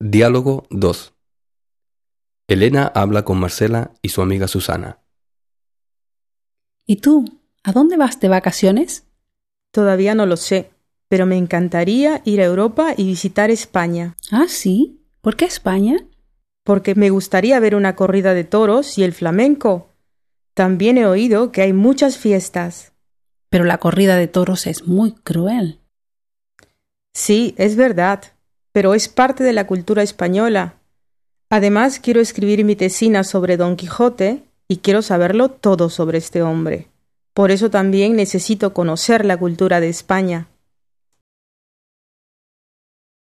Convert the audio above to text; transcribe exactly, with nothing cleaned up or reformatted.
Diálogo dos. Elena habla con Marcela y su amiga Susana. ¿Y tú? ¿A dónde vas de vacaciones? Todavía no lo sé, pero me encantaría ir a Europa y visitar España. Ah, sí. ¿Por qué España? Porque me gustaría ver una corrida de toros y el flamenco. También he oído que hay muchas fiestas. Pero la corrida de toros es muy cruel. Sí, es verdad, pero es parte de la cultura española. Además, quiero escribir mi tesina sobre Don Quijote y quiero saberlo todo sobre este hombre. Por eso también necesito conocer la cultura de España.